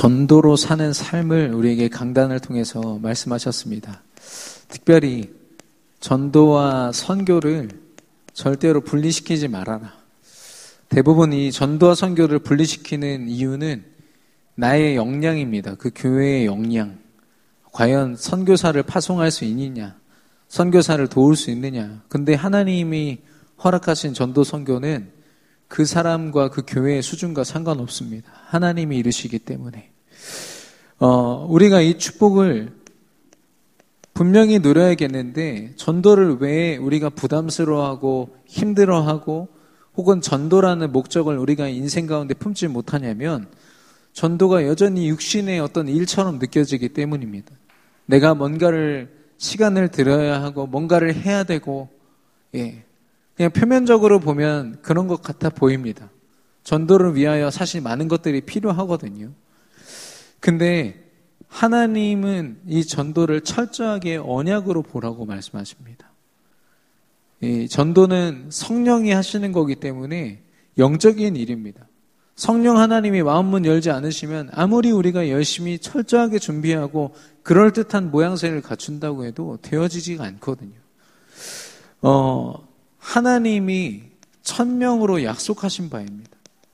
전도로 사는 삶을 우리에게 강단을 통해서 말씀하셨습니다. 특별히 전도와 선교를 절대로 분리시키지 말아라. 대부분 이 전도와 선교를 분리시키는 이유는 나의 역량입니다. 그 교회의 역량. 과연 선교사를 파송할 수 있느냐, 선교사를 도울 수 있느냐. 근데 하나님이 허락하신 전도 선교는 그 사람과 그 교회의 수준과 상관없습니다. 하나님이 이루시기 때문에. 우리가 이 축복을 분명히 누려야겠는데, 전도를 왜 우리가 부담스러워하고 힘들어하고 혹은 전도라는 목적을 우리가 인생 가운데 품지 못하냐면, 전도가 여전히 육신의 어떤 일처럼 느껴지기 때문입니다. 내가 뭔가를 시간을 들여야 하고 뭔가를 해야 되고, 그냥 표면적으로 보면 그런 것 같아 보입니다. 전도를 위하여 사실 많은 것들이 필요하거든요. 근데 하나님은 이 전도를 철저하게 언약으로 보라고 말씀하십니다. 이 전도는 성령이 하시는 거기 때문에 영적인 일입니다. 성령 하나님이 마음문 열지 않으시면 아무리 우리가 열심히 철저하게 준비하고 그럴듯한 모양새를 갖춘다고 해도 되어지지가 않거든요. 하나님이 1000명으로 약속하신 바입니다.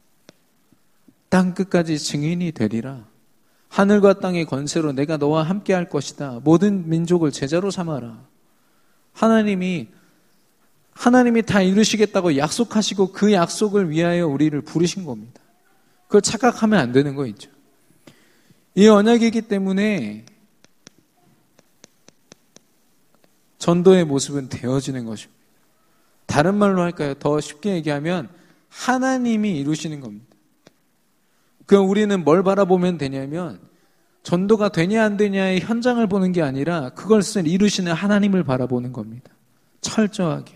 땅 끝까지 증인이 되리라. 하늘과 땅의 권세로 내가 너와 함께 할 것이다. 모든 민족을 제자로 삼아라. 하나님이 다 이루시겠다고 약속하시고 그 약속을 위하여 우리를 부르신 겁니다. 그걸 착각하면 안 되는 거 있죠. 이 언약이기 때문에 전도의 모습은 되어지는 것입니다. 다른 말로 할까요? 더 쉽게 얘기하면 하나님이 이루시는 겁니다. 그럼 우리는 뭘 바라보면 되냐면 전도가 되냐 안 되냐의 현장을 보는 게 아니라 그것을 이루시는 하나님을 바라보는 겁니다. 철저하게.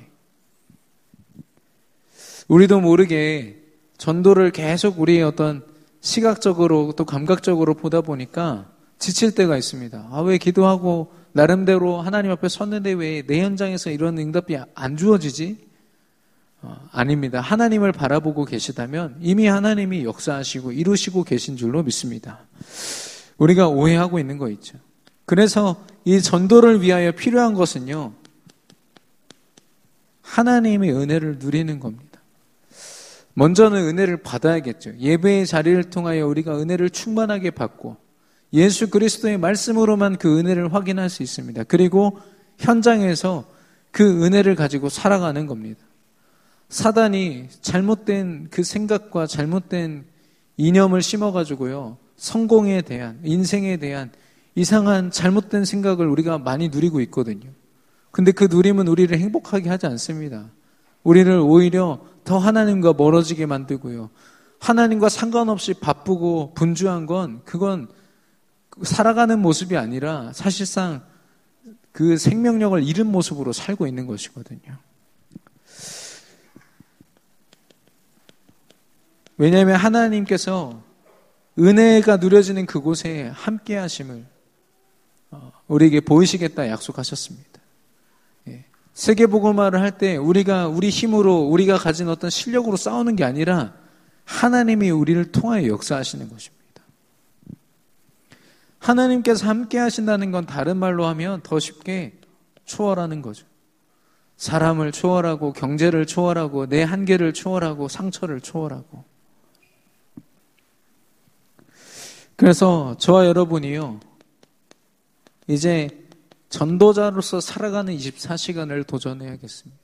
우리도 모르게 전도를 계속 우리의 어떤 시각적으로 또 감각적으로 보다 보니까 지칠 때가 있습니다. 왜 기도하고 나름대로 하나님 앞에 섰는데 왜 내 현장에서 이런 응답이 안 주어지지? 아닙니다. 하나님을 바라보고 계시다면 이미 하나님이 역사하시고 이루시고 계신 줄로 믿습니다. 우리가 오해하고 있는 거 있죠. 그래서 이 전도를 위하여 필요한 것은요, 하나님의 은혜를 누리는 겁니다. 먼저는 은혜를 받아야겠죠. 예배의 자리를 통하여 우리가 은혜를 충만하게 받고 예수 그리스도의 말씀으로만 그 은혜를 확인할 수 있습니다. 그리고 현장에서 그 은혜를 가지고 살아가는 겁니다. 사단이 잘못된 그 생각과 잘못된 이념을 심어가지고요, 성공에 대한, 인생에 대한 이상한 잘못된 생각을 우리가 많이 누리고 있거든요. 근데 그 누림은 우리를 행복하게 하지 않습니다. 우리를 오히려 더 하나님과 멀어지게 만들고요. 하나님과 상관없이 바쁘고 분주한 그건 살아가는 모습이 아니라 사실상 그 생명력을 잃은 모습으로 살고 있는 것이거든요. 왜냐하면 하나님께서 은혜가 누려지는 그곳에 함께 하심을 우리에게 보이시겠다 약속하셨습니다. 세계복음화를 할 때 우리가 우리 힘으로 우리가 가진 어떤 실력으로 싸우는 게 아니라 하나님이 우리를 통하여 역사하시는 것입니다. 하나님께서 함께 하신다는 건 다른 말로 하면 더 쉽게 초월하는 거죠. 사람을 초월하고 경제를 초월하고 내 한계를 초월하고 상처를 초월하고. 그래서 저와 여러분이요, 이제 전도자로서 살아가는 24시간을 도전해야겠습니다.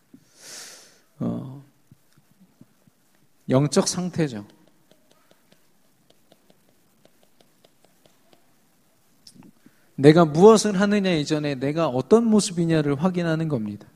영적 상태죠. 내가 무엇을 하느냐 이전에 내가 어떤 모습이냐를 확인하는 겁니다.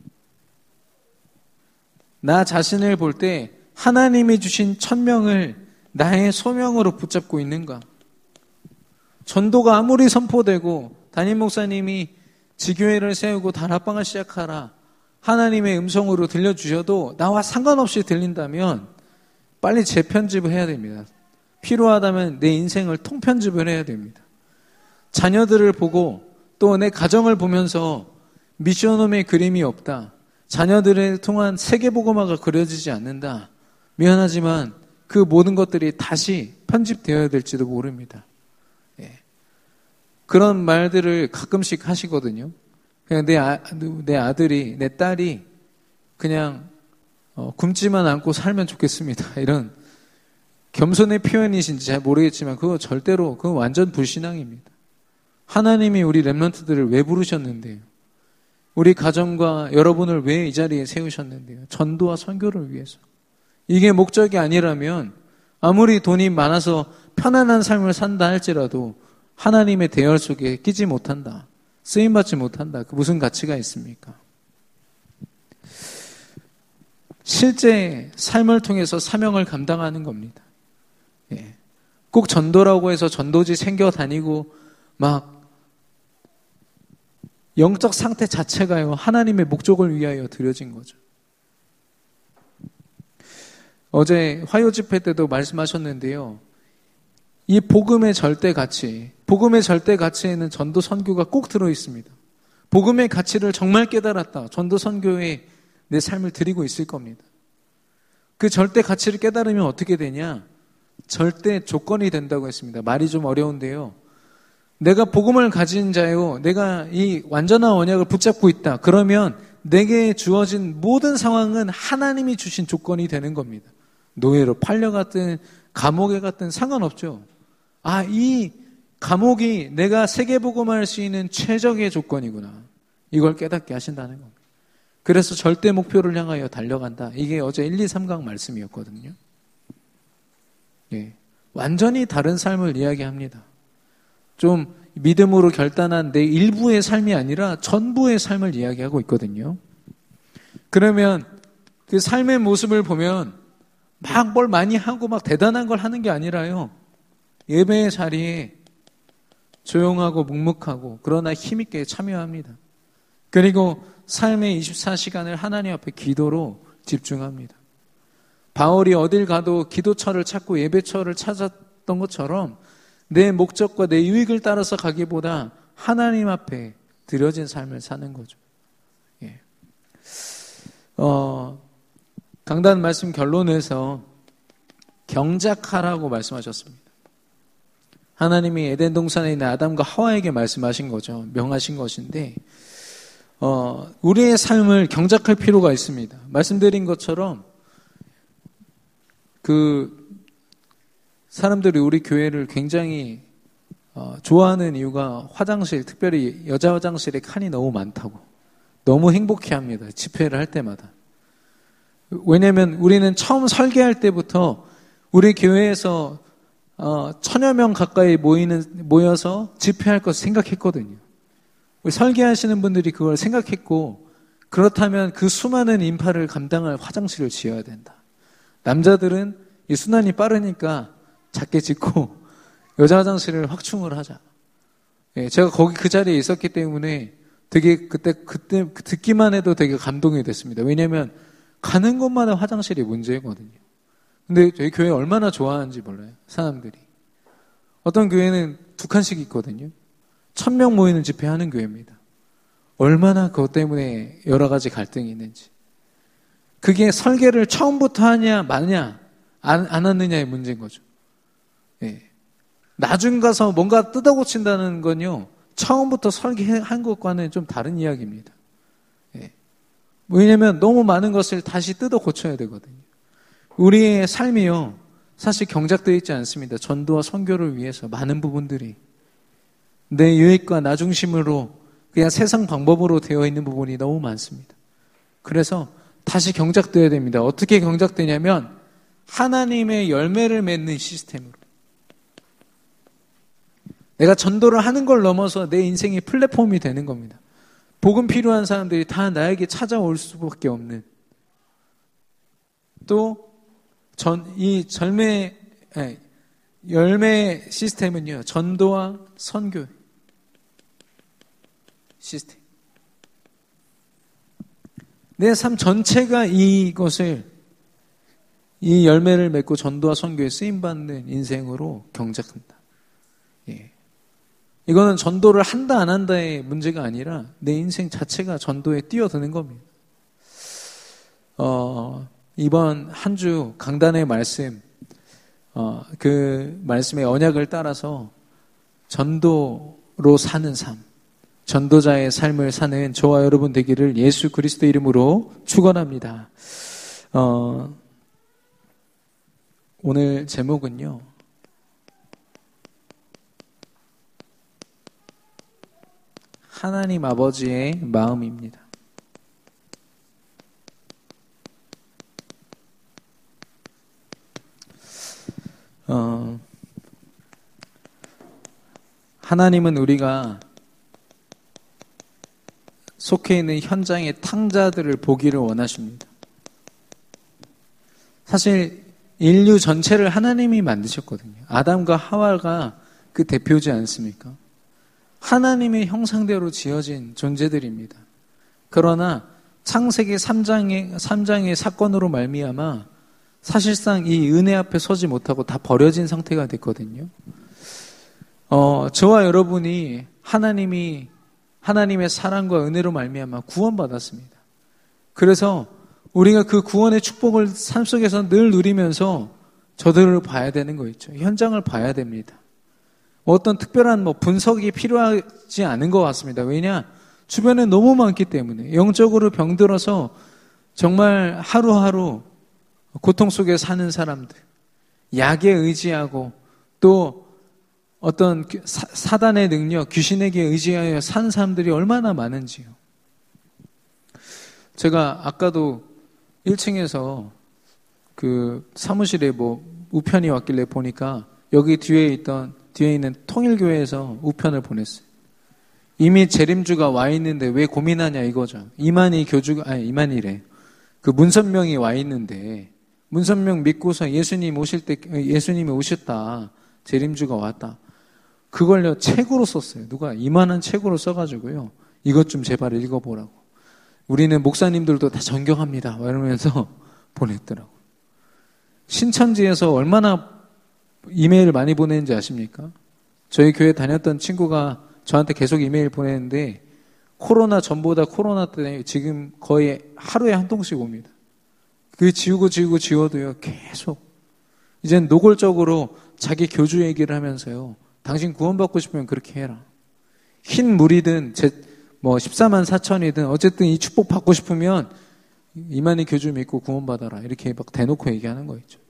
나 자신을 볼 때 하나님이 주신 1000명을 나의 소명으로 붙잡고 있는가? 전도가 아무리 선포되고 담임 목사님이 지교회를 세우고 다락방을 시작하라, 하나님의 음성으로 들려주셔도 나와 상관없이 들린다면 빨리 재편집을 해야 됩니다. 필요하다면 내 인생을 통편집을 해야 됩니다. 자녀들을 보고 또 내 가정을 보면서 미션홈의 그림이 없다, 자녀들을 통한 세계복음화가 그려지지 않는다, 미안하지만 그 모든 것들이 다시 편집되어야 될지도 모릅니다. 예. 그런 말들을 가끔씩 하시거든요. 그냥 내 아들이, 내 딸이 그냥 굶지만 않고 살면 좋겠습니다. 이런 겸손의 표현이신지 잘 모르겠지만 그건 완전 불신앙입니다. 하나님이 우리 렘넌트들을 왜 부르셨는데요? 우리 가정과 여러분을 왜 이 자리에 세우셨는데요? 전도와 선교를 위해서. 이게 목적이 아니라면 아무리 돈이 많아서 편안한 삶을 산다 할지라도 하나님의 대열 속에 끼지 못한다. 쓰임받지 못한다. 그 무슨 가치가 있습니까? 실제 삶을 통해서 사명을 감당하는 겁니다. 예. 꼭 전도라고 해서 전도지 생겨 다니고 막 영적 상태 자체가요, 하나님의 목적을 위하여 드려진 거죠. 어제 화요 집회 때도 말씀하셨는데요. 이 복음의 절대 가치에는 전도 선교가 꼭 들어 있습니다. 복음의 가치를 정말 깨달았다. 전도 선교에 내 삶을 드리고 있을 겁니다. 그 절대 가치를 깨달으면 어떻게 되냐? 절대 조건이 된다고 했습니다. 말이 좀 어려운데요. 내가 복음을 가진 자요, 내가 이 완전한 언약을 붙잡고 있다. 그러면 내게 주어진 모든 상황은 하나님이 주신 조건이 되는 겁니다. 노예로 팔려갔든 감옥에 갔든 상관없죠. 이 감옥이 내가 세계복음할 수 있는 최적의 조건이구나. 이걸 깨닫게 하신다는 겁니다. 그래서 절대 목표를 향하여 달려간다. 이게 어제 1, 2, 3강 말씀이었거든요. 예, 완전히 다른 삶을 이야기합니다. 좀 믿음으로 결단한 내 일부의 삶이 아니라 전부의 삶을 이야기하고 있거든요. 그러면 그 삶의 모습을 보면 막 뭘 많이 하고 막 대단한 걸 하는 게 아니라요. 예배의 자리에 조용하고 묵묵하고 그러나 힘있게 참여합니다. 그리고 삶의 24시간을 하나님 앞에 기도로 집중합니다. 바울이 어딜 가도 기도처를 찾고 예배처를 찾았던 것처럼 내 목적과 내 유익을 따라서 가기보다 하나님 앞에 드려진 삶을 사는 거죠. 예. 강단 말씀 결론에서 경작하라고 말씀하셨습니다. 하나님이 에덴 동산에 있는 아담과 하와에게 말씀하신 거죠. 명하신 것인데 우리의 삶을 경작할 필요가 있습니다. 말씀드린 것처럼 사람들이 우리 교회를 굉장히 좋아하는 이유가 화장실, 특별히 여자 화장실에 칸이 너무 많다고 너무 행복해합니다. 집회를 할 때마다. 왜냐하면 우리는 처음 설계할 때부터 우리 교회에서 1000여 명 가까이 모여서 집회할 것을 생각했거든요. 우리 설계하시는 분들이 그걸 생각했고, 그렇다면 그 수많은 인파를 감당할 화장실을 지어야 된다. 남자들은 이 순환이 빠르니까 작게 짓고 여자 화장실을 확충을 하자. 예, 제가 거기 그 자리에 있었기 때문에 되게 그때 듣기만 해도 되게 감동이 됐습니다. 왜냐하면 가는 곳마다 화장실이 문제거든요. 근데 저희 교회 얼마나 좋아하는지 몰라요. 사람들이. 어떤 교회는 2칸씩 있거든요. 1000명 모이는 집회 하는 교회입니다. 얼마나 그것 때문에 여러 가지 갈등이 있는지. 그게 설계를 처음부터 하냐 마냐 안 하느냐의 문제인 거죠. 예. 나중 가서 뭔가 뜯어 고친다는 건요, 처음부터 설계한 것과는 좀 다른 이야기입니다. 예. 왜냐하면 너무 많은 것을 다시 뜯어 고쳐야 되거든요. 우리의 삶이요, 사실 경작되어 있지 않습니다. 전도와 선교를 위해서 많은 부분들이 내 유익과 나 중심으로 그냥 세상 방법으로 되어 있는 부분이 너무 많습니다. 그래서 다시 경작되어야 됩니다. 어떻게 경작되냐면 하나님의 열매를 맺는 시스템으로. 내가 전도를 하는 걸 넘어서 내 인생의 플랫폼이 되는 겁니다. 복음 필요한 사람들이 다 나에게 찾아올 수밖에 없는. 또 이 열매 시스템은요, 전도와 선교 시스템. 내 삶 전체가 이 열매를 맺고 전도와 선교에 쓰임받는 인생으로 경작한다. 예. 이거는 전도를 한다 안 한다의 문제가 아니라 내 인생 자체가 전도에 뛰어드는 겁니다. 이번 한 주 강단의 말씀, 그 말씀의 언약을 따라서 전도로 사는 삶, 전도자의 삶을 사는 저와 여러분 되기를 예수 그리스도 이름으로 축원합니다. 오늘 제목은요, 하나님 아버지의 마음입니다. 하나님은 우리가 속해 있는 현장의 탕자들을 보기를 원하십니다. 사실 인류 전체를 하나님이 만드셨거든요. 아담과 하와가 그 대표지 않습니까? 하나님의 형상대로 지어진 존재들입니다. 그러나 창세기 3장의 사건으로 말미암아 사실상 이 은혜 앞에 서지 못하고 다 버려진 상태가 됐거든요. 저와 여러분이 하나님의 사랑과 은혜로 말미암아 구원받았습니다. 그래서 우리가 그 구원의 축복을 삶 속에서 늘 누리면서 저들을 봐야 되는 거 있죠. 현장을 봐야 됩니다. 어떤 특별한 분석이 필요하지 않은 것 같습니다. 왜냐? 주변에 너무 많기 때문에 영적으로 병들어서 정말 하루하루 고통 속에 사는 사람들, 약에 의지하고 또 어떤 사단의 능력, 귀신에게 의지하여 사는 사람들이 얼마나 많은지요. 제가 아까도 1층에서 그 사무실에 우편이 왔길래 보니까 여기 뒤에 있는 통일교회에서 우편을 보냈어요. 이미 재림주가 와 있는데 왜 고민하냐 이거죠. 이만희래. 그 문선명이 와 있는데 문선명 믿고서 예수님이 오셨다. 재림주가 왔다. 그걸요 책으로 썼어요. 누가 이만한 책으로 써가지고요. 이것 좀 제발 읽어보라고. 우리는 목사님들도 다 존경합니다. 이러면서 보냈더라고. 신천지에서 얼마나 이메일을 많이 보내는지 아십니까? 저희 교회 다녔던 친구가 저한테 계속 이메일 보내는데 코로나 전보다 코로나 때 지금 거의 하루에 한 통씩 옵니다. 그 지워도요 계속 이젠 노골적으로 자기 교주 얘기를 하면서요. 당신 구원받고 싶으면 그렇게 해라. 흰 물이든 14만 4천이든 어쨌든 이 축복 받고 싶으면 이만희 교주 믿고 구원받아라. 이렇게 막 대놓고 얘기하는 거 있죠.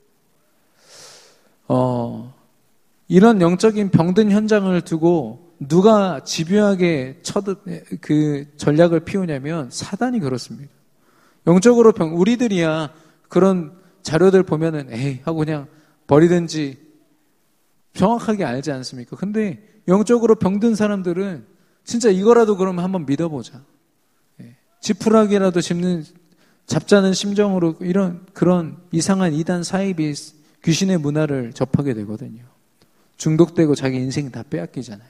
이런 영적인 병든 현장을 두고 누가 집요하게 그 전략을 피우냐면 사단이 그렇습니다. 영적으로 우리들이야 그런 자료들 보면은 에이 하고 그냥 버리든지 정확하게 알지 않습니까? 근데 영적으로 병든 사람들은 진짜 이거라도 그러면 한번 믿어보자. 지푸라기라도 잡자는 심정으로 그런 이상한 이단 사이비 귀신의 문화를 접하게 되거든요. 중독되고 자기 인생 다 빼앗기잖아요.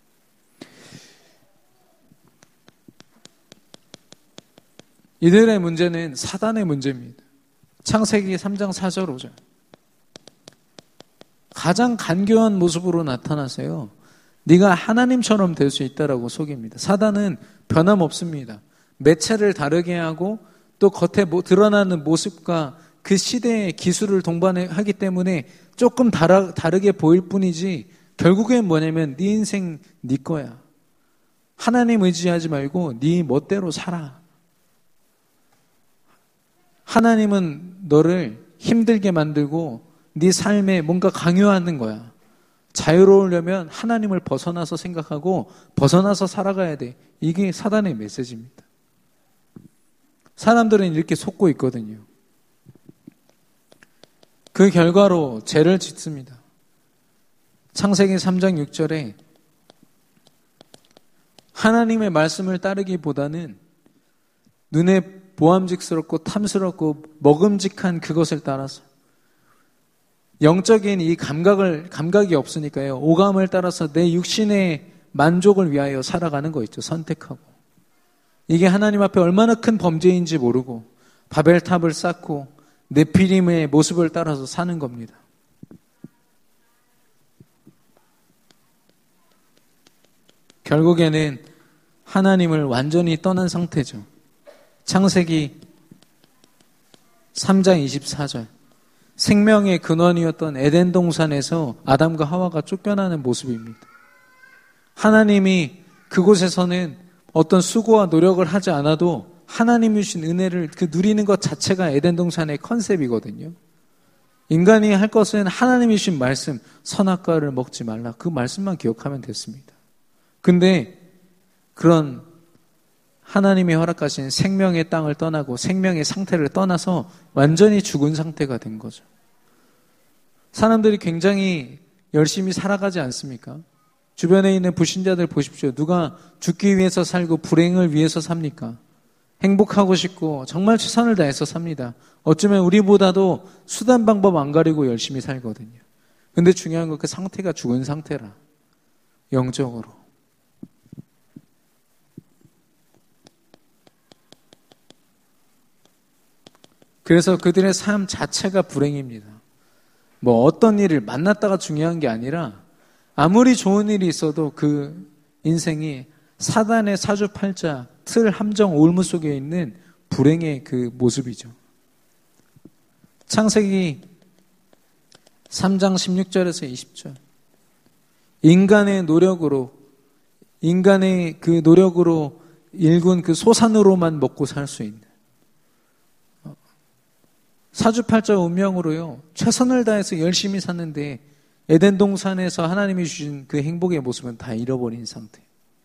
이들의 문제는 사단의 문제입니다. 창세기 3장 4절 5절. 가장 간교한 모습으로 나타나서요. 네가 하나님처럼 될 수 있다라고 속입니다. 사단은 변함없습니다. 매체를 다르게 하고 또 겉에 드러나는 모습과 그 시대의 기술을 동반하기 때문에 조금 다르게 보일 뿐이지 결국엔 뭐냐면 네 인생 네 거야. 하나님 의지하지 말고 네 멋대로 살아. 하나님은 너를 힘들게 만들고 네 삶에 뭔가 강요하는 거야. 자유로우려면 하나님을 벗어나서 생각하고 벗어나서 살아가야 돼. 이게 사단의 메시지입니다. 사람들은 이렇게 속고 있거든요. 그 결과로 죄를 짓습니다. 창세기 3장 6절에 하나님의 말씀을 따르기보다는 눈에 보암직스럽고 탐스럽고 먹음직한 그것을 따라서 영적인 이 감각이 없으니까요. 오감을 따라서 내 육신의 만족을 위하여 살아가는 거 있죠. 선택하고. 이게 하나님 앞에 얼마나 큰 범죄인지 모르고 바벨탑을 쌓고 네피림의 모습을 따라서 사는 겁니다. 결국에는 하나님을 완전히 떠난 상태죠. 창세기 3장 24절. 생명의 근원이었던 에덴 동산에서 아담과 하와가 쫓겨나는 모습입니다. 하나님이 그곳에서는 어떤 수고와 노력을 하지 않아도 하나님이 주신 은혜를 그 누리는 것 자체가 에덴 동산의 컨셉이거든요. 인간이 할 것은 하나님이 주신 말씀, 선악과를 먹지 말라. 그 말씀만 기억하면 됐습니다. 근데 그런 하나님이 허락하신 생명의 땅을 떠나고 생명의 상태를 떠나서 완전히 죽은 상태가 된 거죠. 사람들이 굉장히 열심히 살아가지 않습니까? 주변에 있는 불신자들 보십시오. 누가 죽기 위해서 살고 불행을 위해서 삽니까? 행복하고 싶고 정말 최선을 다해서 삽니다. 어쩌면 우리보다도 수단 방법 안 가리고 열심히 살거든요. 근데 중요한 건 그 상태가 죽은 상태라. 영적으로. 그래서 그들의 삶 자체가 불행입니다. 뭐 어떤 일을 만났다가 중요한 게 아니라 아무리 좋은 일이 있어도 그 인생이 사단의 사주팔자, 틀, 함정, 올무 속에 있는 불행의 그 모습이죠. 창세기 3장 16절에서 20절. 인간의 그 노력으로 일군 그 소산으로만 먹고 살 수 있는 사주팔자 운명으로요. 최선을 다해서 열심히 샀는데 에덴 동산에서 하나님이 주신 그 행복의 모습은 다 잃어버린 상태.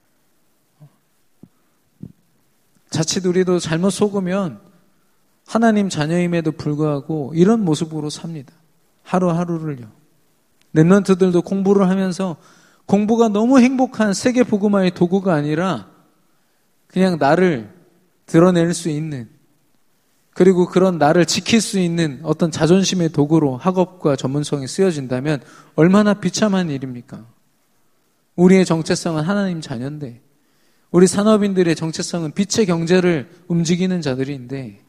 자칫 우리도 잘못 속으면 하나님 자녀임에도 불구하고 이런 모습으로 삽니다. 하루하루를요. 랩런트들도 공부를 하면서 공부가 너무 행복한 세계 복음화의 도구가 아니라 그냥 나를 드러낼 수 있는, 그리고 그런 나를 지킬 수 있는 어떤 자존심의 도구로 학업과 전문성이 쓰여진다면 얼마나 비참한 일입니까? 우리의 정체성은 하나님 자녀인데, 우리 산업인들의 정체성은 빛의 경제를 움직이는 자들인데,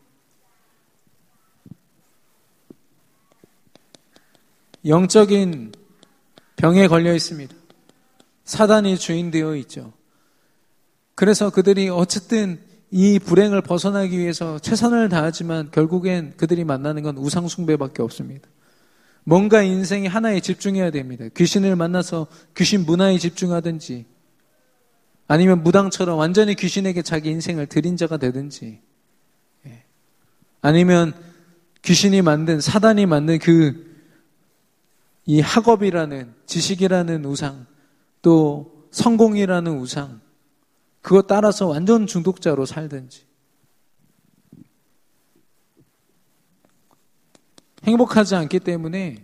영적인 병에 걸려 있습니다. 사단이 주인 되어 있죠. 그래서 그들이 어쨌든 이 불행을 벗어나기 위해서 최선을 다하지만 결국엔 그들이 만나는 건 우상숭배밖에 없습니다. 뭔가 인생이 하나에 집중해야 됩니다. 귀신을 만나서 귀신 문화에 집중하든지, 아니면 무당처럼 완전히 귀신에게 자기 인생을 드린 자가 되든지, 아니면 귀신이 만든, 사단이 만든 이 학업이라는, 지식이라는 우상, 또 성공이라는 우상, 그거 따라서 완전 중독자로 살든지. 행복하지 않기 때문에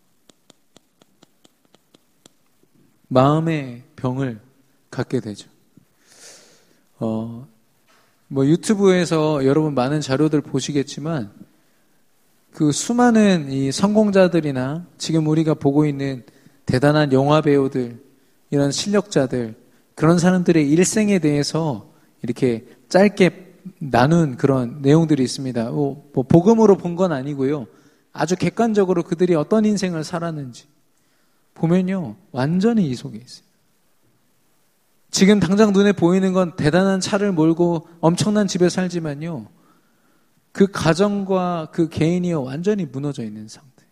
마음의 병을 갖게 되죠. 뭐 유튜브에서 여러분 많은 자료들 보시겠지만 그 수많은 이 성공자들이나 지금 우리가 보고 있는 대단한 영화 배우들, 이런 실력자들, 그런 사람들의 일생에 대해서 이렇게 짧게 나눈 그런 내용들이 있습니다. 뭐 복음으로 본 건 아니고요. 아주 객관적으로 그들이 어떤 인생을 살았는지 보면요, 완전히 이 속에 있어요. 지금 당장 눈에 보이는 건 대단한 차를 몰고 엄청난 집에 살지만요, 그 가정과 그 개인이요 완전히 무너져 있는 상태.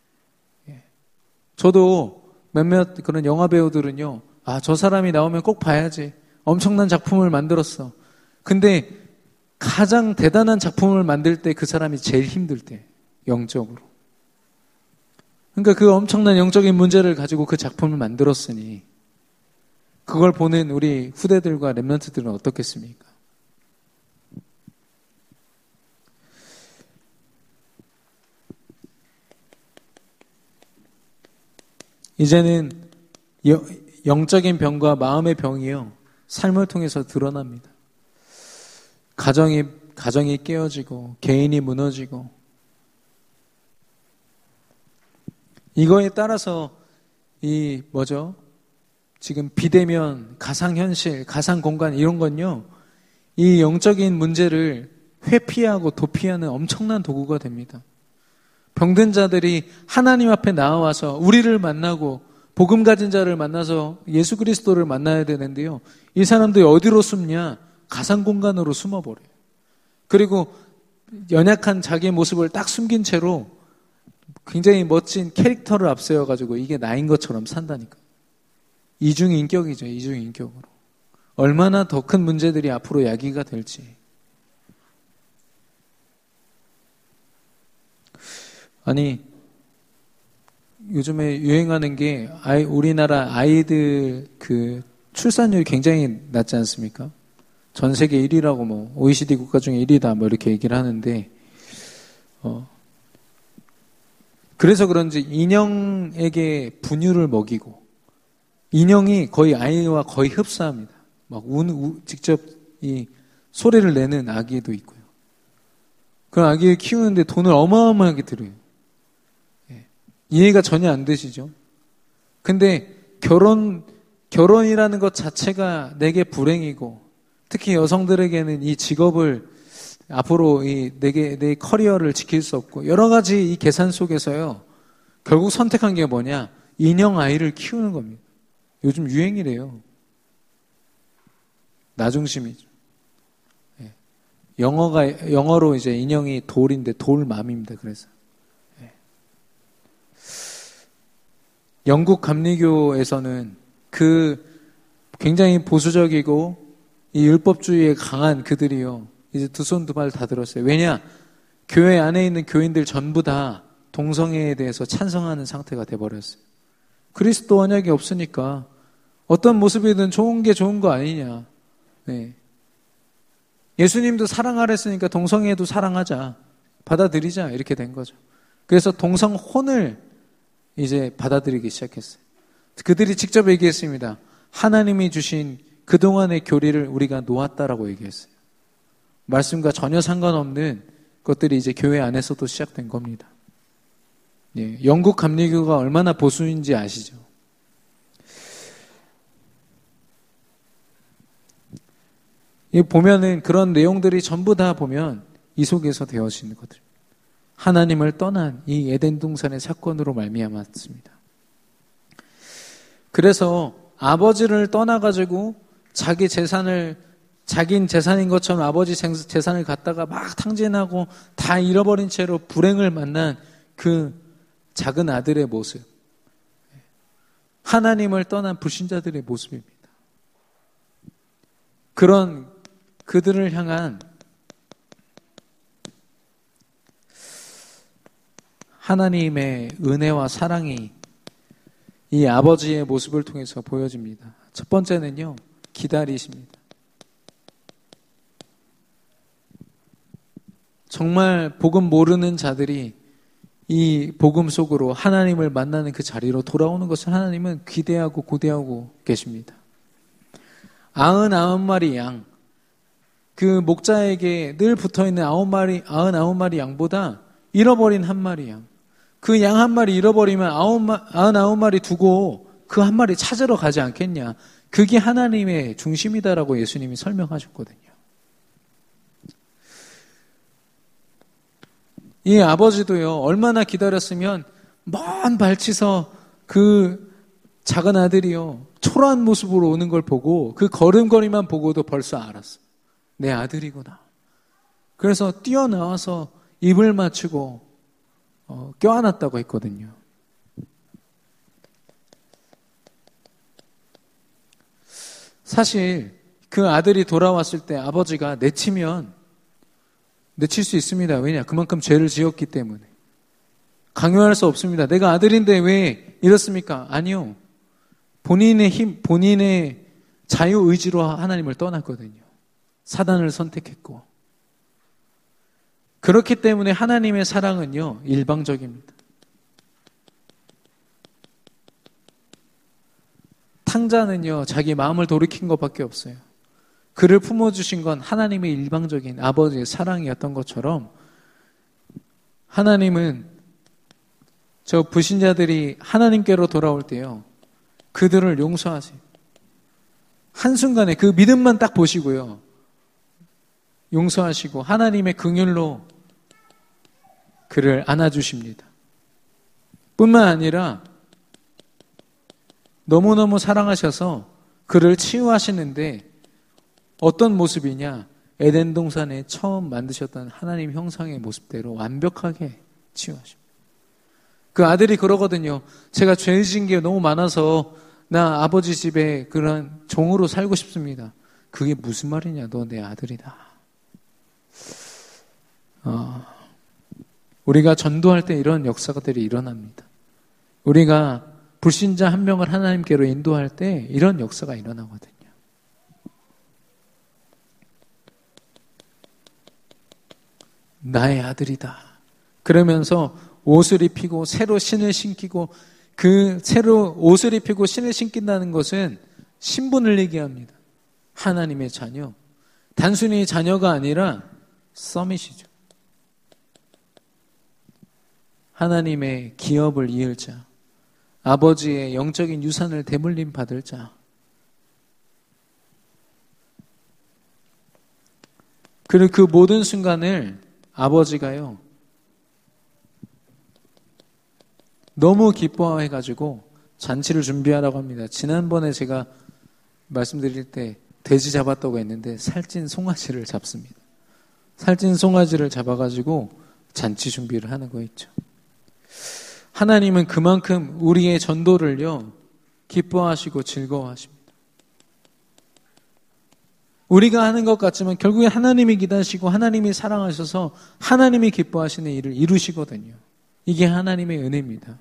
저도 몇몇 그런 영화 배우들은요, 저 사람이 나오면 꼭 봐야지, 엄청난 작품을 만들었어. 근데 가장 대단한 작품을 만들 때 그 사람이 제일 힘들 때, 영적으로. 그러니까 그 엄청난 영적인 문제를 가지고 그 작품을 만들었으니 그걸 보는 우리 후대들과 랩런트들은 어떻겠습니까? 이제는 영적인 병과 마음의 병이요, 삶을 통해서 드러납니다. 가정이 깨어지고 개인이 무너지고, 이거에 따라서 지금 비대면, 가상현실, 가상공간 이런 건요, 이 영적인 문제를 회피하고 도피하는 엄청난 도구가 됩니다. 병든 자들이 하나님 앞에 나와서 우리를 만나고 복음 가진 자를 만나서 예수 그리스도를 만나야 되는데요, 이 사람들이 어디로 숨냐? 가상공간으로 숨어버려요. 그리고 연약한 자기의 모습을 딱 숨긴 채로 굉장히 멋진 캐릭터를 앞세워가지고 이게 나인 것처럼 산다니까. 이중인격이죠. 이중인격으로. 얼마나 더 큰 문제들이 앞으로 야기가 될지. 아니, 요즘에 유행하는 게 우리나라 아이들 그 출산율이 굉장히 낮지 않습니까? 전 세계 1위라고 뭐 OECD 국가 중에 1위다 뭐 이렇게 얘기를 하는데 그래서 그런지 인형에게 분유를 먹이고 인형이 거의 아이와 거의 흡사합니다. 막 직접 이 소리를 내는 아기도 있고요. 그런 아기를 키우는데 돈을 어마어마하게 들여요. 이해가 전혀 안 되시죠? 근데 결혼이라는 것 자체가 내게 불행이고, 특히 여성들에게는 이 직업을 앞으로 내 커리어를 지킬 수 없고, 여러 가지 이 계산 속에서요, 결국 선택한 게 뭐냐? 인형 아이를 키우는 겁니다. 요즘 유행이래요. 나중심이죠. 영어로 이제 인형이 돌인데 돌맘입니다. 그래서. 영국 감리교에서는 그 굉장히 보수적이고 이 율법주의에 강한 그들이요. 이제 두 손 두 발 다 들었어요. 왜냐? 교회 안에 있는 교인들 전부 다 동성애에 대해서 찬성하는 상태가 돼버렸어요. 그리스도 언약이 없으니까 어떤 모습이든 좋은 게 좋은 거 아니냐. 네. 예수님도 사랑하랬으니까 동성애도 사랑하자. 받아들이자. 이렇게 된 거죠. 그래서 동성혼을 이제 받아들이기 시작했어요. 그들이 직접 얘기했습니다. 하나님이 주신 그동안의 교리를 우리가 놓았다라고 얘기했어요. 말씀과 전혀 상관없는 것들이 이제 교회 안에서도 시작된 겁니다. 예, 영국 감리교가 얼마나 보수인지 아시죠? 보면은 그런 내용들이 전부 다 보면 이 속에서 되어지는 것들. 하나님을 떠난 이 에덴 동산의 사건으로 말미암았습니다. 그래서 아버지를 떠나가지고 자기 재산인 것처럼 아버지 재산을 갖다가 막 탕진하고 다 잃어버린 채로 불행을 만난 그 작은 아들의 모습. 하나님을 떠난 불신자들의 모습입니다. 그런 그들을 향한 하나님의 은혜와 사랑이 이 아버지의 모습을 통해서 보여집니다. 첫 번째는요, 기다리십니다. 정말 복음 모르는 자들이 이 복음 속으로 하나님을 만나는 그 자리로 돌아오는 것을 하나님은 기대하고 고대하고 계십니다. 99마리 양, 그 목자에게 늘 붙어있는 99마리 양보다 잃어버린 한 마리 양, 그 양 한 마리 잃어버리면 99마리 두고 그 한 마리 찾으러 가지 않겠냐. 그게 하나님의 중심이다라고 예수님이 설명하셨거든요. 이 아버지도요, 얼마나 기다렸으면 먼 발치서 그 작은 아들이요, 초라한 모습으로 오는 걸 보고 그 걸음걸이만 보고도 벌써 알았어. 내 아들이구나. 그래서 뛰어나와서 입을 맞추고 껴안았다고 했거든요. 사실 그 아들이 돌아왔을 때 아버지가 내칠 수 있습니다. 왜냐? 그만큼 죄를 지었기 때문에. 강요할 수 없습니다. 내가 아들인데 왜 이렇습니까? 아니요. 본인의 힘, 본인의 자유의지로 하나님을 떠났거든요. 사단을 선택했고. 그렇기 때문에 하나님의 사랑은요, 일방적입니다. 탕자는요, 자기 마음을 돌이킨 것밖에 없어요. 그를 품어주신 건 하나님의 일방적인 아버지의 사랑이었던 것처럼 하나님은 저 불신자들이 하나님께로 돌아올 때요, 그들을 용서하세요. 한순간에 그 믿음만 딱 보시고요, 용서하시고 하나님의 긍휼로 그를 안아주십니다. 뿐만 아니라 너무너무 사랑하셔서 그를 치유하시는데 어떤 모습이냐? 에덴 동산에 처음 만드셨던 하나님 형상의 모습대로 완벽하게 치유하십니다. 그 아들이 그러거든요. 제가 죄 지은 게 너무 많아서 나 아버지 집에 그런 종으로 살고 싶습니다. 그게 무슨 말이냐? 너 내 아들이다. 우리가 전도할 때 이런 역사들이 일어납니다. 우리가 불신자 한 명을 하나님께로 인도할 때 이런 역사가 일어나거든요. 나의 아들이다. 그러면서 옷을 입히고 새로 신을 신기고, 그 새로 옷을 입히고 신을 신긴다는 것은 신분을 얘기합니다. 하나님의 자녀. 단순히 자녀가 아니라 서밋이죠. 하나님의 기업을 이을 자, 아버지의 영적인 유산을 대물림 받을 자. 그리고 그 모든 순간을 아버지가요, 너무 기뻐해가지고 잔치를 준비하라고 합니다. 지난번에 제가 말씀드릴 때 돼지 잡았다고 했는데 살찐 송아지를 잡습니다. 살찐 송아지를 잡아가지고 잔치 준비를 하는 거 있죠. 하나님은 그만큼 우리의 전도를요, 기뻐하시고 즐거워하십니다. 우리가 하는 것 같지만 결국에 하나님이 기다리시고 하나님이 사랑하셔서 하나님이 기뻐하시는 일을 이루시거든요. 이게 하나님의 은혜입니다.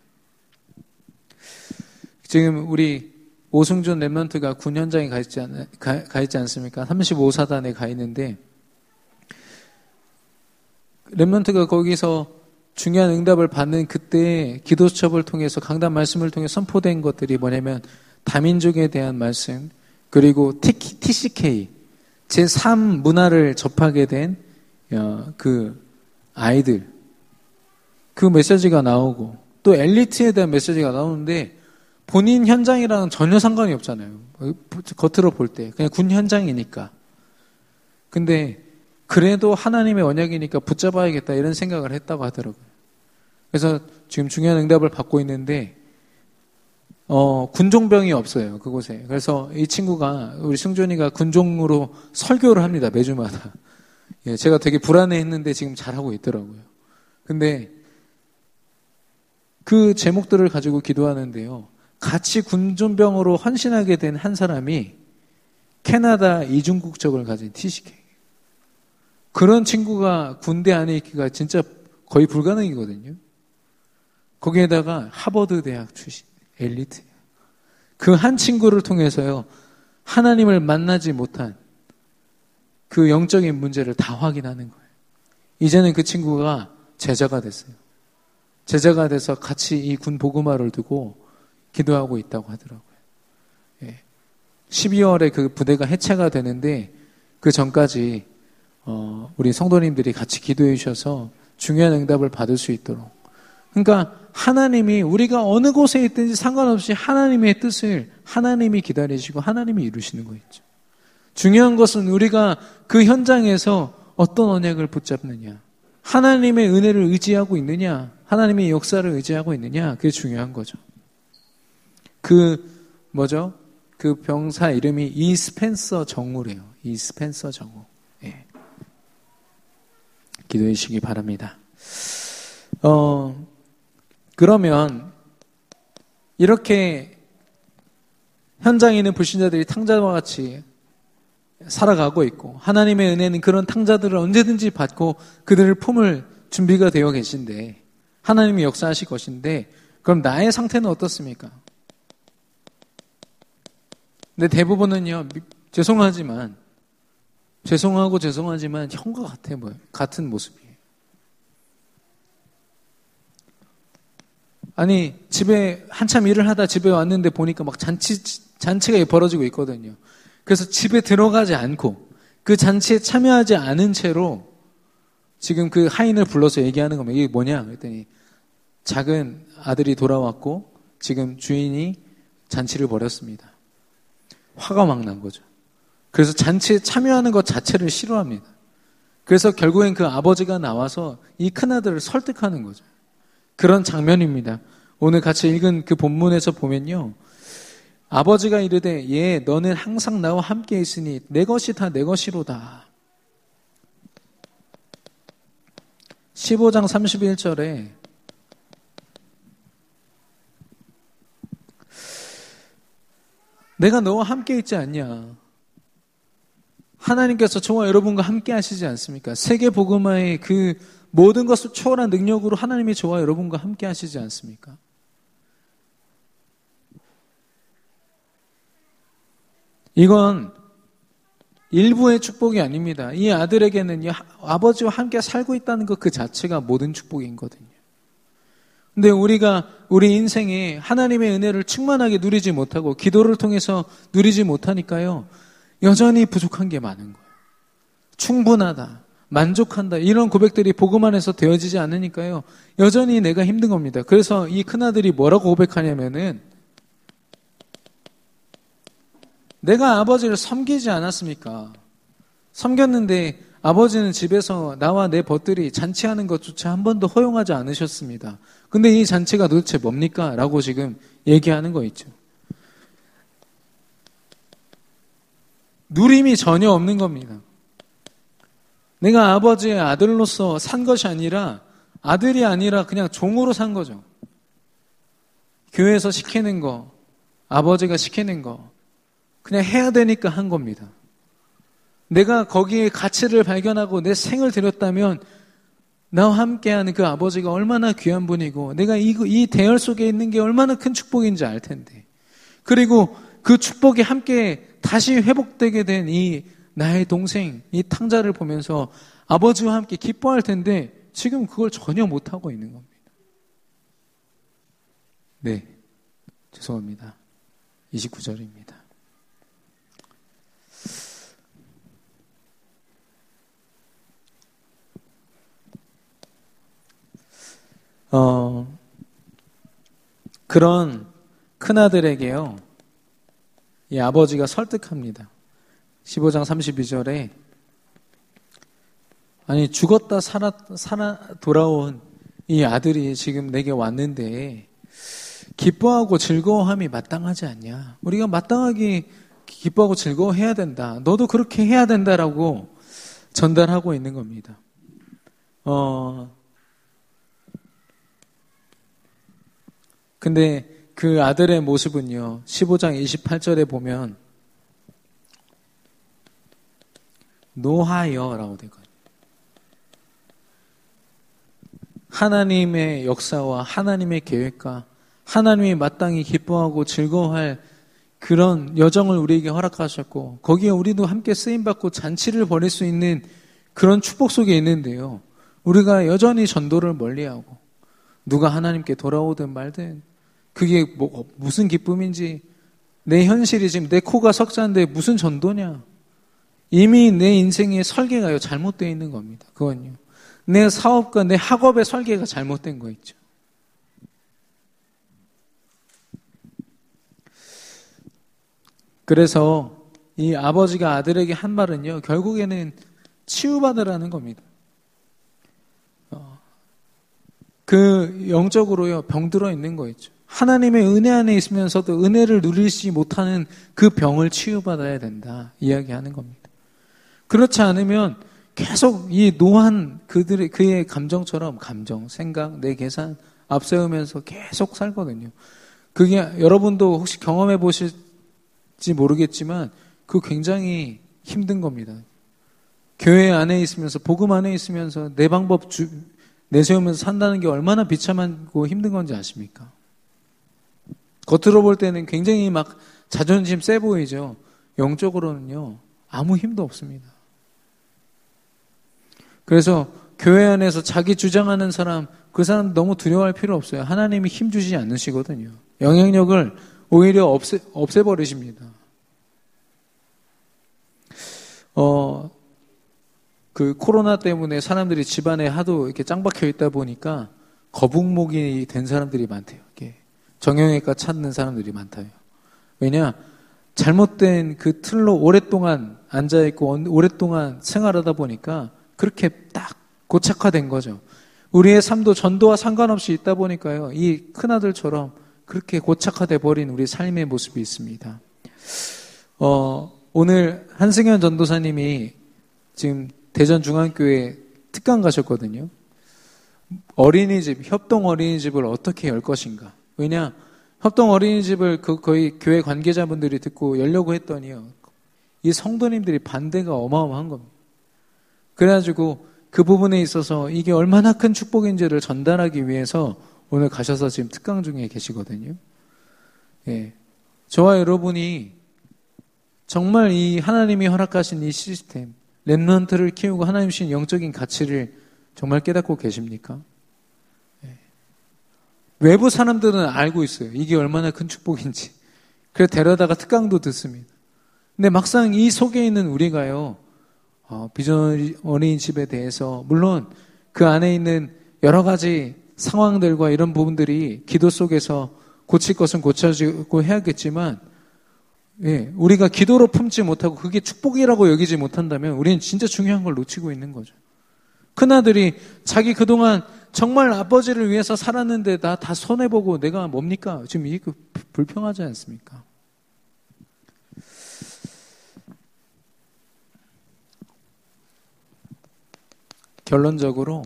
지금 우리 오승준 랩런트가 군 현장에 가 있지 않습니까? 35사단에 가 있는데, 랩런트가 거기서 중요한 응답을 받는 그때 기도 수첩을 통해서, 강단 말씀을 통해 선포된 것들이 뭐냐면 다민족에 대한 말씀, 그리고 TCK 제3 문화를 접하게 된 그 아이들, 그 메시지가 나오고, 또 엘리트에 대한 메시지가 나오는데 본인 현장이랑은 전혀 상관이 없잖아요. 겉으로 볼 때 그냥 군 현장이니까. 근데 그래도 하나님의 언약이니까 붙잡아야겠다 이런 생각을 했다고 하더라고요. 그래서 지금 중요한 응답을 받고 있는데 군종병이 없어요, 그곳에. 그래서 이 친구가, 우리 승준이가 군종으로 설교를 합니다, 매주마다. 예, 제가 되게 불안해했는데 지금 잘하고 있더라고요. 근데 그 제목들을 가지고 기도하는데요, 같이 군종병으로 헌신하게 된 한 사람이 캐나다 이중국적을 가진 TCK. 그런 친구가 군대 안에 있기가 진짜 거의 불가능이거든요. 거기에다가 하버드 대학 출신 엘리트예요. 그 한 친구를 통해서요, 하나님을 만나지 못한 그 영적인 문제를 다 확인하는 거예요. 이제는 그 친구가 제자가 됐어요. 제자가 돼서 같이 이 군 복음화를 두고 기도하고 있다고 하더라고요. 예. 12월에 그 부대가 해체가 되는데 그 전까지 우리 성도님들이 같이 기도해 주셔서 중요한 응답을 받을 수 있도록. 그러니까 하나님이, 우리가 어느 곳에 있든지 상관없이 하나님의 뜻을 하나님이 기다리시고 하나님이 이루시는 거 있죠. 중요한 것은 우리가 그 현장에서 어떤 언약을 붙잡느냐, 하나님의 은혜를 의지하고 있느냐, 하나님의 역사를 의지하고 있느냐, 그게 중요한 거죠. 그 병사 이름이 이스펜서 정우래요. 이스펜서 정우. 예. 기도해 주시기 바랍니다. 그러면 이렇게 현장에 있는 불신자들이 탕자와 같이 살아가고 있고, 하나님의 은혜는 그런 탕자들을 언제든지 받고 그들을 품을 준비가 되어 계신데, 하나님이 역사하실 것인데, 그럼 나의 상태는 어떻습니까? 근데 대부분은요, 죄송하지만 형과 같은 모습이에요. 아니, 집에 한참 일을 하다 집에 왔는데 보니까 막 잔치가 벌어지고 있거든요. 그래서 집에 들어가지 않고 그 잔치에 참여하지 않은 채로 지금 그 하인을 불러서 얘기하는 겁니다. 이게 뭐냐 그랬더니, 작은 아들이 돌아왔고 지금 주인이 잔치를 벌였습니다. 화가 막 난 거죠. 그래서 잔치에 참여하는 것 자체를 싫어합니다. 그래서 결국엔 그 아버지가 나와서 이 큰아들을 설득하는 거죠. 그런 장면입니다. 오늘 같이 읽은 그 본문에서 보면요, 아버지가 이르되 예 너는 항상 나와 함께 있으니 내 것이 다 내 것이로다. 15장 31절에 내가 너와 함께 있지 않냐. 하나님께서 저와 여러분과 함께 하시지 않습니까? 세계 복음화의 그 모든 것을 초월한 능력으로 하나님이 저와 여러분과 함께 하시지 않습니까? 이건 일부의 축복이 아닙니다. 이 아들에게는 아버지와 함께 살고 있다는 것 그 자체가 모든 축복이거든요. 근데 우리가 우리 인생에 하나님의 은혜를 충만하게 누리지 못하고 기도를 통해서 누리지 못하니까요. 여전히 부족한 게 많은 거예요. 충분하다, 만족한다 이런 고백들이 복음 안에서 되어지지 않으니까요. 여전히 내가 힘든 겁니다. 그래서 이 큰아들이 뭐라고 고백하냐면은 내가 아버지를 섬기지 않았습니까? 섬겼는데 아버지는 집에서 나와 내 벗들이 잔치하는 것조차 한 번도 허용하지 않으셨습니다. 근데 이 잔치가 도대체 뭡니까? 라고 지금 얘기하는 거 있죠. 누림이 전혀 없는 겁니다. 내가 아버지의 아들로서 산 것이 아니라 아들이 아니라 그냥 종으로 산 거죠. 교회에서 시키는 거, 아버지가 시키는 거 그냥 해야 되니까 한 겁니다. 내가 거기에 가치를 발견하고 내 생을 들였다면 나와 함께하는 그 아버지가 얼마나 귀한 분이고 내가 이 대열 속에 있는 게 얼마나 큰 축복인지 알 텐데 그리고 그 축복이 함께 다시 회복되게 된 이 나의 동생, 이 탕자를 보면서 아버지와 함께 기뻐할 텐데 지금 그걸 전혀 못하고 있는 겁니다. 네, 죄송합니다. 29절입니다. 그런 큰아들에게요, 이 아버지가 설득합니다. 15장 32절에 아니 죽었다 살아 돌아온 이 아들이 지금 내게 왔는데 기뻐하고 즐거워함이 마땅하지 않냐. 우리가 마땅하게 기뻐하고 즐거워해야 된다. 너도 그렇게 해야 된다라고 전달하고 있는 겁니다. 근데 그 아들의 모습은요, 15장 28절에 보면 노하여라고 되거든요. 하나님의 역사와 하나님의 계획과 하나님이 마땅히 기뻐하고 즐거워할 그런 여정을 우리에게 허락하셨고 거기에 우리도 함께 쓰임받고 잔치를 벌일 수 있는 그런 축복 속에 있는데요. 우리가 여전히 전도를 멀리하고 누가 하나님께 돌아오든 말든 그게 무슨 기쁨인지 내 현실이 지금 내 코가 석자인데 무슨 전도냐. 이미 내 인생의 설계가 잘못되어 있는 겁니다. 그건요. 내 사업과 내 학업의 설계가 잘못된 거 있죠. 그래서 이 아버지가 아들에게 한 말은요. 결국에는 치유받으라는 겁니다. 그 영적으로요. 병들어 있는 거 있죠. 하나님의 은혜 안에 있으면서도 은혜를 누리지 못하는 그 병을 치유받아야 된다. 이야기하는 겁니다. 그렇지 않으면 계속 이 노한 그의 감정처럼 감정, 생각, 내 계산 앞세우면서 계속 살거든요. 그게 여러분도 혹시 경험해 보실지 모르겠지만 그 굉장히 힘든 겁니다. 교회 안에 있으면서 복음 안에 있으면서 내 방법 내세우면서 산다는 게 얼마나 비참하고 힘든 건지 아십니까? 겉으로 볼 때는 굉장히 막 자존심 세 보이죠. 영적으로는요. 아무 힘도 없습니다. 그래서 교회 안에서 자기 주장하는 사람, 그 사람 너무 두려워할 필요 없어요. 하나님이 힘 주지 않으시거든요. 영향력을 오히려 없애버리십니다. 그 코로나 때문에 사람들이 집안에 하도 이렇게 짱 박혀 있다 보니까 거북목이 된 사람들이 많대요. 이렇게 정형외과 찾는 사람들이 많다요. 왜냐? 잘못된 그 틀로 오랫동안 앉아있고 오랫동안 생활하다 보니까 그렇게 딱 고착화된 거죠. 우리의 삶도 전도와 상관없이 있다 보니까요. 이 큰아들처럼 그렇게 고착화돼 버린 우리 삶의 모습이 있습니다. 오늘 한승현 전도사님이 지금 대전중앙교회 특강 가셨거든요. 어린이집, 협동 어린이집을 어떻게 열 것인가. 왜냐? 협동 어린이집을 거의 교회 관계자분들이 듣고 열려고 했더니요. 이 성도님들이 반대가 어마어마한 겁니다. 그래가지고 그 부분에 있어서 이게 얼마나 큰 축복인지를 전달하기 위해서 오늘 가셔서 지금 특강 중에 계시거든요. 예. 저와 여러분이 정말 이 하나님이 허락하신 이 시스템, 렘넌트를 키우고 하나님 주신 영적인 가치를 정말 깨닫고 계십니까? 예. 외부 사람들은 알고 있어요. 이게 얼마나 큰 축복인지. 그래서 데려다가 특강도 듣습니다. 근데 막상 이 속에 있는 우리가요, 비전 어린이집에 대해서 물론 그 안에 있는 여러 가지 상황들과 이런 부분들이 기도 속에서 고칠 것은 고쳐지고 해야겠지만, 예, 우리가 기도로 품지 못하고 그게 축복이라고 여기지 못한다면 우리는 진짜 중요한 걸 놓치고 있는 거죠. 큰아들이 자기 그동안 정말 아버지를 위해서 살았는데 나 다 손해보고 내가 뭡니까? 지금 이게 불평하지 않습니까? 결론적으로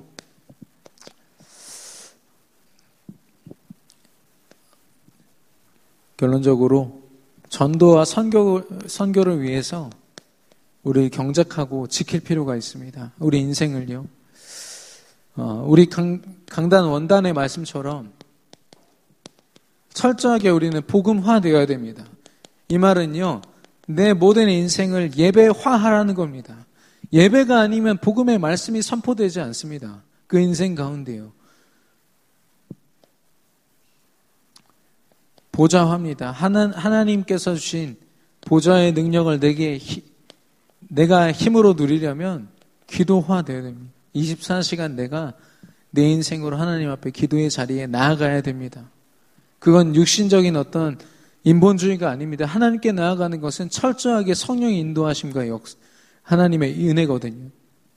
전도와 선교를 위해서 우리 경작하고 지킬 필요가 있습니다. 우리 인생을요. 우리 강단 원단의 말씀처럼 철저하게 우리는 복음화되어야 됩니다. 이 말은요, 내 모든 인생을 예배화하라는 겁니다. 예배가 아니면 복음의 말씀이 선포되지 않습니다. 그 인생 가운데요. 보좌화입니다. 하나님께서 주신 보좌의 능력을 내가 힘으로 누리려면 기도화되어야 됩니다. 24시간 내가 내 인생으로 하나님 앞에 기도의 자리에 나아가야 됩니다. 그건 육신적인 어떤 인본주의가 아닙니다. 하나님께 나아가는 것은 철저하게 성령의 인도하심과 하나님의 은혜거든요.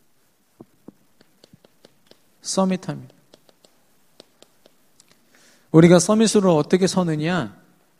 서밋합니다. 우리가 서밋으로 어떻게 서느냐?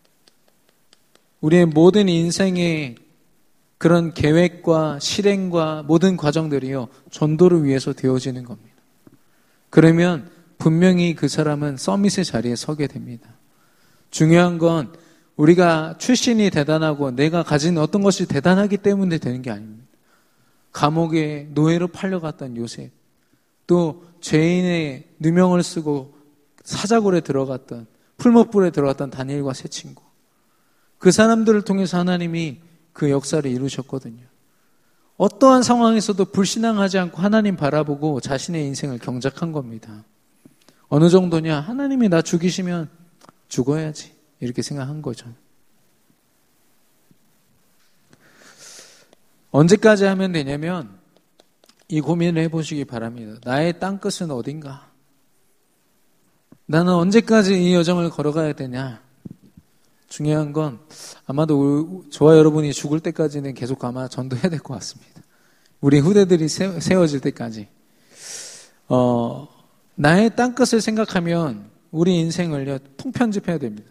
우리의 모든 인생의 그런 계획과 실행과 모든 과정들이요, 전도를 위해서 되어지는 겁니다. 그러면 분명히 그 사람은 서밋의 자리에 서게 됩니다. 중요한 건 우리가 출신이 대단하고 내가 가진 어떤 것이 대단하기 때문에 되는 게 아닙니다. 감옥에 노예로 팔려갔던 요셉, 또 죄인의 누명을 쓰고 사자굴에 들어갔던, 풀무불에 들어갔던 다니엘과 세 친구, 그 사람들을 통해서 하나님이 그 역사를 이루셨거든요. 어떠한 상황에서도 불신앙하지 않고 하나님 바라보고 자신의 인생을 경작한 겁니다. 어느 정도냐? 하나님이 나 죽이시면 죽어야지, 이렇게 생각한 거죠. 언제까지 하면 되냐면 이 고민을 해보시기 바랍니다. 나의 땅끝은 어딘가? 나는 언제까지 이 여정을 걸어가야 되냐? 중요한 건 아마도 저와 여러분이 죽을 때까지는 계속 아마 전도해야 될 것 같습니다. 우리 후대들이 세워질 때까지. 나의 땅끝을 생각하면 우리 인생을요, 통편집해야 됩니다.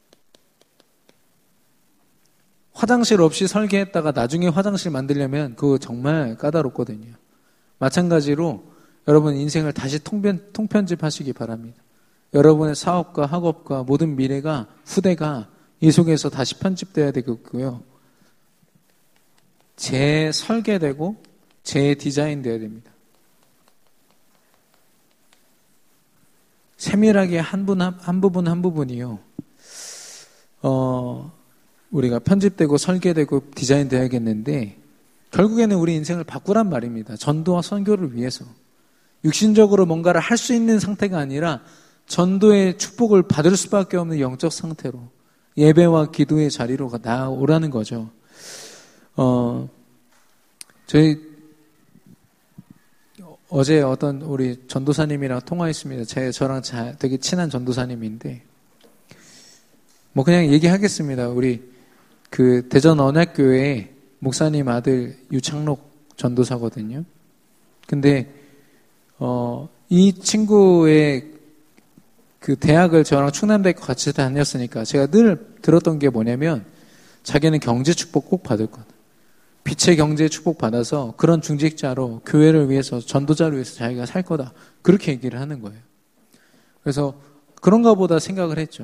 화장실 없이 설계했다가 나중에 화장실 만들려면 그거 정말 까다롭거든요. 마찬가지로 여러분 인생을 다시 통편집하시기 바랍니다. 여러분의 사업과 학업과 모든 미래가, 후대가 이 속에서 다시 편집되어야 되겠고요. 재설계되고 재디자인되어야 됩니다. 세밀하게 한 부분이요. 우리가 편집되고 설계되고 디자인되어야겠는데 결국에는 우리 인생을 바꾸란 말입니다. 전도와 선교를 위해서. 육신적으로 뭔가를 할 수 있는 상태가 아니라 전도의 축복을 받을 수밖에 없는 영적 상태로, 예배와 기도의 자리로 나아오라는 거죠. 저희 어제 어떤 우리 전도사님이랑 통화했습니다. 저랑 되게 친한 전도사님인데 뭐 그냥 얘기하겠습니다. 우리 그 대전 언약교회 목사님 아들 유창록 전도사거든요. 근데 이 친구의 그 대학을 저랑 충남대학교 같이 다녔으니까 제가 늘 들었던 게 뭐냐면 자기는 경제 축복 꼭 받을 거다. 빛의 경제 축복 받아서 그런 중직자로 교회를 위해서, 전도자를 위해서 자기가 살 거다. 그렇게 얘기를 하는 거예요. 그래서 그런가 보다 생각을 했죠.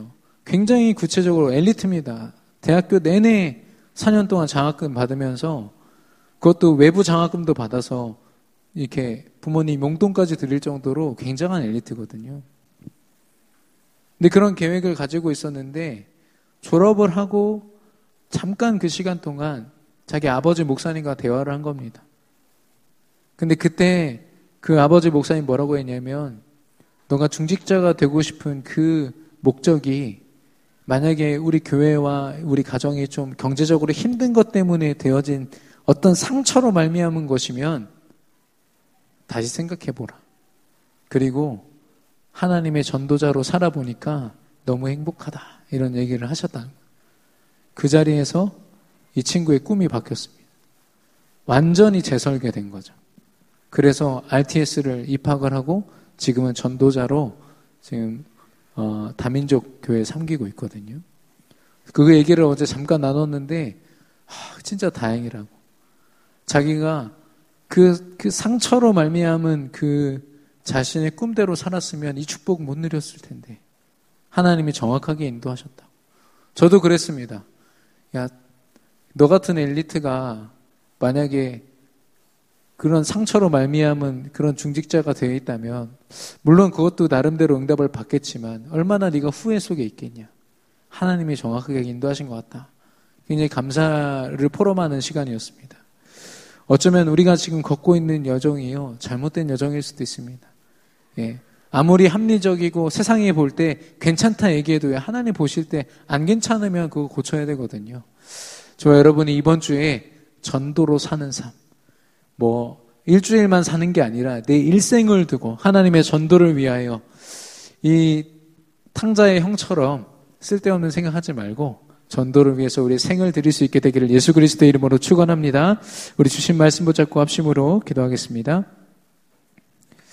굉장히 구체적으로 엘리트입니다. 대학교 내내 4년 동안 장학금 받으면서 그것도 외부 장학금도 받아서 이렇게 부모님 용돈까지 드릴 정도로 굉장한 엘리트거든요. 근데 그런 계획을 가지고 있었는데 졸업을 하고 잠깐 그 시간 동안 자기 아버지 목사님과 대화를 한 겁니다. 근데 그때 그 아버지 목사님 뭐라고 했냐면 너가 중직자가 되고 싶은 그 목적이 만약에 우리 교회와 우리 가정이 좀 경제적으로 힘든 것 때문에 되어진 어떤 상처로 말미암은 것이면 다시 생각해보라. 그리고 하나님의 전도자로 살아보니까 너무 행복하다. 이런 얘기를 하셨다는 거예요. 그 자리에서 이 친구의 꿈이 바뀌었습니다. 완전히 재설계된 거죠. 그래서 RTS를 입학을 하고 지금은 전도자로 지금 다민족 교회 섬기고 있거든요. 그 얘기를 어제 잠깐 나눴는데 진짜 다행이라고. 자기가 그 상처로 말미암은 그 자신의 꿈대로 살았으면 이 축복 못 누렸을 텐데 하나님이 정확하게 인도하셨다고. 저도 그랬습니다. 야, 너 같은 엘리트가 만약에 그런 상처로 말미암은 그런 중직자가 되어 있다면 물론 그것도 나름대로 응답을 받겠지만 얼마나 네가 후회 속에 있겠냐. 하나님이 정확하게 인도하신 것 같다. 굉장히 감사를 포럼하는 시간이었습니다. 어쩌면 우리가 지금 걷고 있는 여정이요 잘못된 여정일 수도 있습니다. 예. 아무리 합리적이고 세상이 볼 때 괜찮다 얘기해도 하나님 보실 때 안 괜찮으면 그거 고쳐야 되거든요. 저와 여러분이 이번 주에 전도로 사는 삶, 일주일만 사는 게 아니라 내 일생을 두고 하나님의 전도를 위하여 이 탕자의 형처럼 쓸데없는 생각하지 말고 전도를 위해서 우리의 생을 드릴 수 있게 되기를 예수 그리스도의 이름으로 축원합니다. 우리 주신 말씀 붙잡고 합심으로 기도하겠습니다.